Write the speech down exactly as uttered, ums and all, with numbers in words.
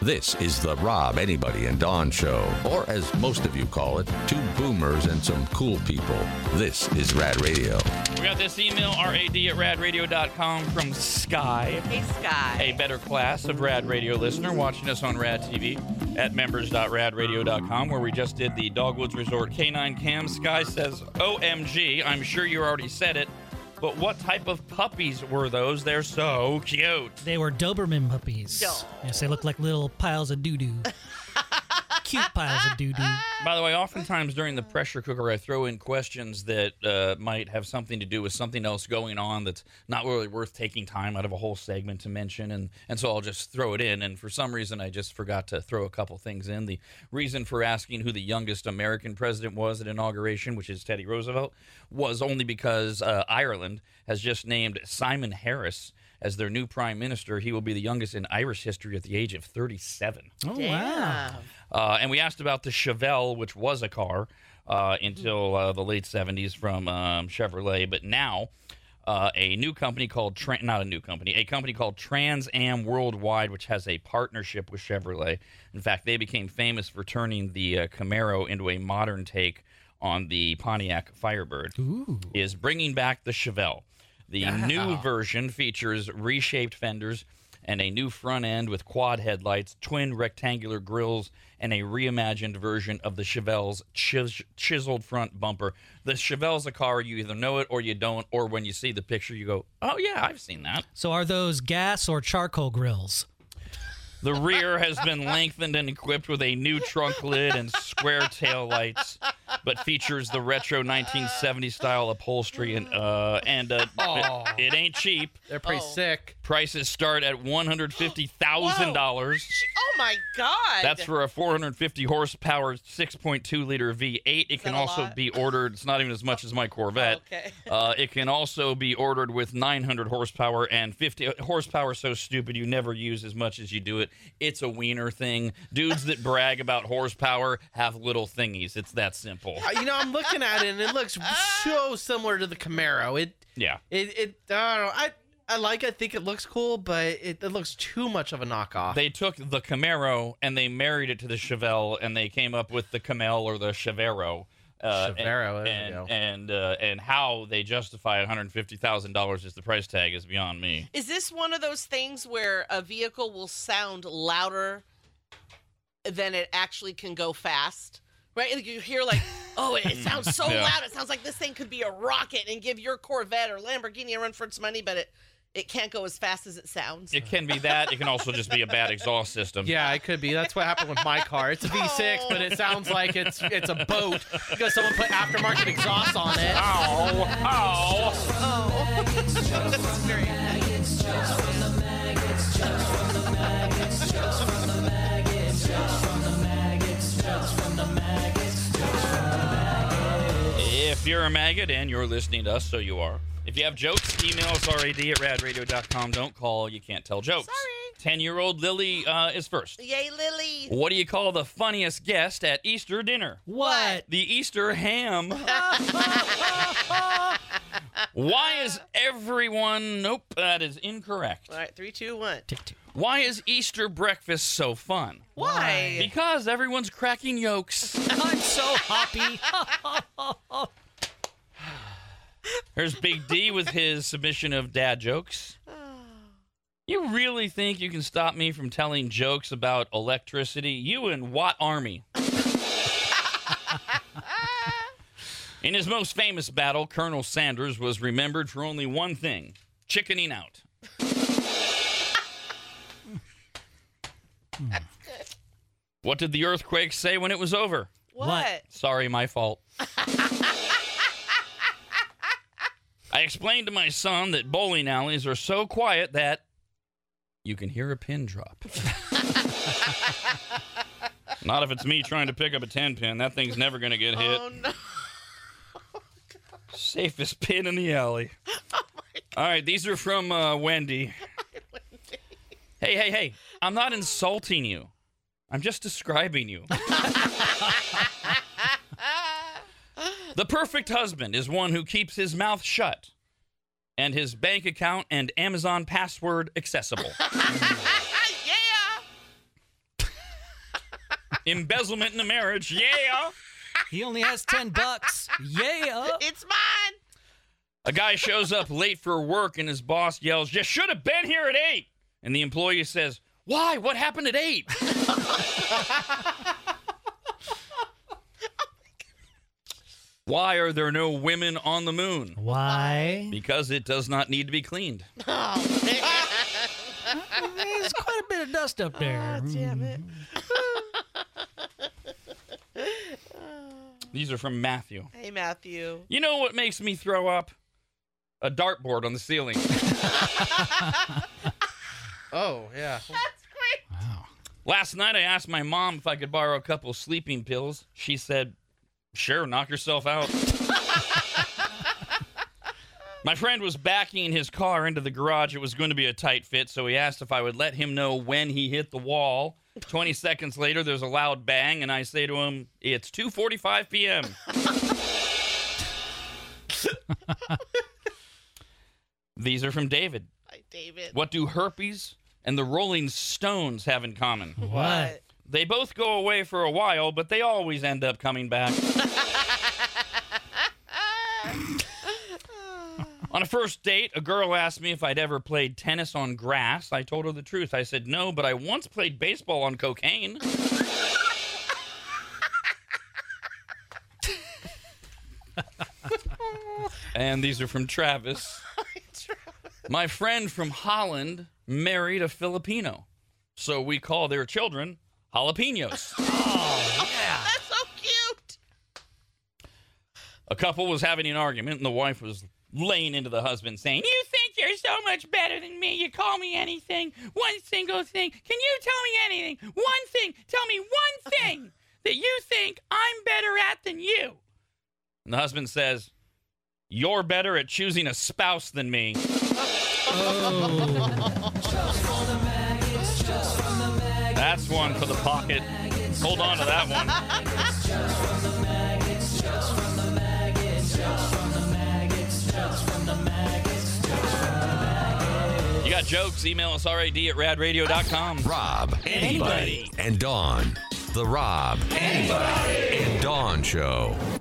This is the Rob, Anybody, and Dawn Show, or as most of you call it, two boomers and some cool people. This is Rad Radio. We got this email, rad at rad radio dot com, from Sky. Hey, Sky. A better class of Rad Radio listener watching us on Rad T V at members dot rad radio dot com, where we just did the Dogwoods Resort K nine Cam. Sky says, O M G, I'm sure you already said it, but what type of puppies were those? They're so cute. They were Doberman puppies. Oh. Yes, they look like little piles of doo-doo. Cute piles of doo-doo. By the way, oftentimes during the pressure cooker, I throw in questions that uh, might have something to do with something else going on that's not really worth taking time out of a whole segment to mention, and, and so I'll just throw it in. And for some reason, I just forgot to throw a couple things in. The reason for asking who the youngest American president was at inauguration, which is Teddy Roosevelt, was only because uh, Ireland has just named Simon Harris as their new prime minister. He will be the youngest in Irish history at the age of thirty-seven. Oh, Damn. wow. Uh, and we asked about the Chevelle, which was a car uh, until uh, the late seventies from um, Chevrolet. But now uh, a new company called, Tra- not a new company, a company called Trans Am Worldwide, which has a partnership with Chevrolet. In fact, they became famous for turning the uh, Camaro into a modern take on the Pontiac Firebird, Ooh. is bringing back the Chevelle. The Yeah. new version features reshaped fenders and a new front end with quad headlights, twin rectangular grills, and a reimagined version of the Chevelle's chis- chiseled front bumper. The Chevelle's a car, you either know it or you don't, or when you see the picture, you go, oh, yeah, I've seen that. So are those gas or charcoal grills? The rear has been lengthened and equipped with a new trunk lid and square tail lights, but features the retro nineteen seventies style upholstery, and uh, and uh, it, it ain't cheap. They're pretty Oh. sick. Prices start at one hundred fifty thousand dollars. Oh, my God. That's for a four hundred fifty horsepower, six point two liter V eight. It Is can that a also lot? be ordered. It's not even as much as my Corvette. Okay. Uh, it can also be ordered with nine hundred horsepower and fifty horsepower. So stupid you never use as much as you do it. It's a wiener thing. Dudes that brag about horsepower have little thingies. It's that simple. Uh, You know, I'm looking at it and it looks so similar to the Camaro. It, Yeah. it, it. I don't know. I, I like. I think it looks cool, but it, it looks too much of a knockoff. They took the Camaro and they married it to the Chevelle, and they came up with the Camel or the Chevero. Uh, Chevero, there you and go. and uh, and how they justify one hundred fifty thousand dollars as the price tag is beyond me. Is this one of those things where a vehicle will sound louder than it actually can go fast? Right? Like you hear like, oh, it sounds so Yeah. loud. It sounds like this thing could be a rocket and give your Corvette or Lamborghini a run for its money, but it, it can't go as fast as it sounds. It can be that. It can also just be a bad exhaust system. Yeah, it could be. That's what happened with my car. It's a V six, but it sounds like it's it's a boat because someone put aftermarket exhaust on it. Ow! Ow! Oh. That's great. If you're a maggot and you're listening to us, so you are. If you have jokes, email us rad at rad radio dot com. Don't call. You can't tell jokes. Sorry. Ten-year-old Lily uh, is first. Yay, Lily. What do you call the funniest guest at Easter dinner? What? The Easter ham. Why is everyone... Nope, that is incorrect. All right, three, two, one. Tick, tick. Why is Easter breakfast so fun? Why? Because everyone's cracking yolks. I'm so happy. Here's Big D with his submission of dad jokes. You really think you can stop me from telling jokes about electricity? You and what army? In his most famous battle, Colonel Sanders was remembered for only one thing: chickening out. What did the earthquake say when it was over? What? What? Sorry, my fault. I explained to my son that bowling alleys are so quiet that you can hear a pin drop. Not if it's me trying to pick up a ten pin. That thing's never going to get hit. Oh, no. Safest pin in the alley. All right, these are from uh, Wendy. Hey, hey, hey. I'm not insulting you. I'm just describing you. The perfect husband is one who keeps his mouth shut and his bank account and Amazon password accessible. Yeah. Embezzlement in a marriage. Yeah. He only has ten bucks. Yeah. It's mine. A guy shows up late for work and his boss yells, "You should have been here at eight." And the employee says, "Why? What happened at eight?" Why are there no women on the moon? Why? Because it does not need to be cleaned. Oh, man. There's quite a bit of dust up there. Oh, damn it. These are from Matthew. Hey, Matthew. You know what makes me throw up? A dartboard on the ceiling. Oh, yeah. That's great. Wow. Last night I asked my mom if I could borrow a couple sleeping pills. She said, "Sure, knock yourself out." My friend was backing his car into the garage. It was going to be a tight fit, so he asked if I would let him know when he hit the wall. twenty seconds later, there's a loud bang, and I say to him, "It's two forty-five p.m. These are from David. Hi, David. What do herpes and the Rolling Stones have in common? What? They both go away for a while, but they always end up coming back. On a first date, a girl asked me if I'd ever played tennis on grass. I told her the truth. I said, "No, but I once played baseball on cocaine." And these are from Travis. My friend from Holland married a Filipino, so we call their children jalapenos. Oh, yeah. That's so cute. A couple was having an argument, and the wife was laying into the husband, saying, "You think you're so much better than me. You call me anything. One single thing. Can you tell me anything? One thing. Tell me one thing that you think I'm better at than you." And the husband says, "You're better at choosing a spouse than me." That's one for the pocket. Hold on to that one. You got jokes? Email us rad at rad radio dot com. Rob, anybody, and Dawn. The Rob, anybody, and Dawn Show.